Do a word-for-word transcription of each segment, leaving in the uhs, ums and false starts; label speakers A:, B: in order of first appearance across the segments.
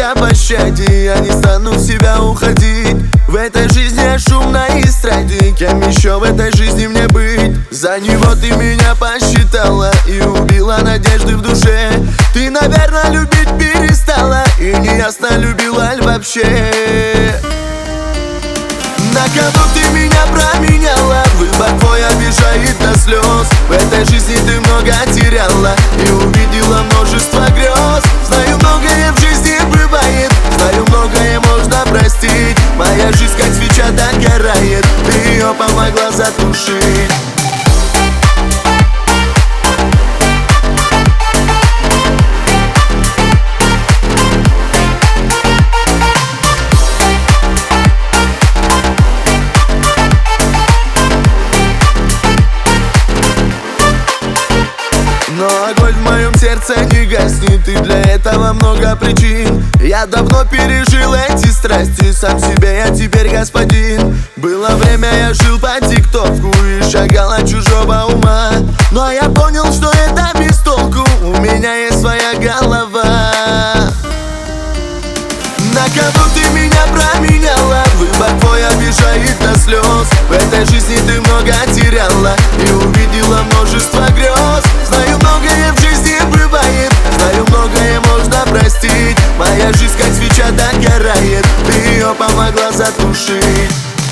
A: о пощаде, я не стану в себя уходить. В этой жизни я шумной эстраде, кем еще в этой жизни мне быть? За него ты меня посчитала и убила надежды в душе. Ты, наверное, любить перестала и неясно, любила ли вообще. На кого ты меня променяла? Выбор твой обижает до слез. В этой жизни ты много теряла и увидела множество грез. Знаю, многое в жизни бывает, знаю, многое можно простить. Моя жизнь как свеча догорает, ты ее помогла затушить. Но огонь в моем сердце не гаснет, и для этого много причин. Я давно пережил эти страсти, сам себе я теперь господин. Было время, я жил по тиктоку и шагал от чужого ума. Но я понял, что это без толку, у меня есть своя голова. На кого ты меня променяла? Выбор твой обижает до слез. В этой жизни ты много теряла и увидела множество грез. Знаю, многое в жизни бывает, знаю, многое можно простить. Моя жизнь как свеча догорает, ты ее помогла затушить.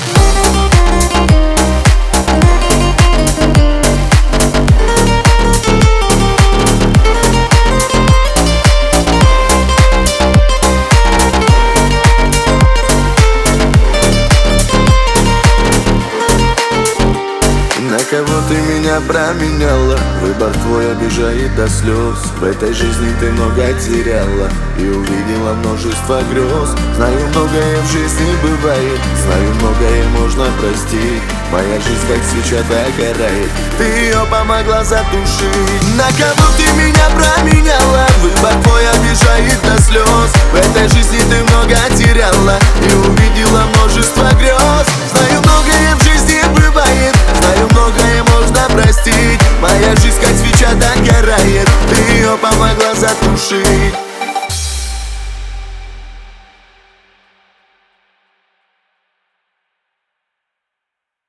A: На кого ты меня променяла? Выбор твой обижает до слез. В этой жизни ты много теряла и увидела множество грез. Знаю, многое в жизни бывает, знаю, многое можно простить. Моя жизнь как свеча догорает, ты ее помогла затушить. На кого ты меня променяла? Выбор твой обижает до слез. В этой жизни ты много теряла и увидела множество грез. Знаю, многое в жизни бывает, знаю, многое можно простить. Моя жизнь как свеча догорает, ты ее помогла затушить.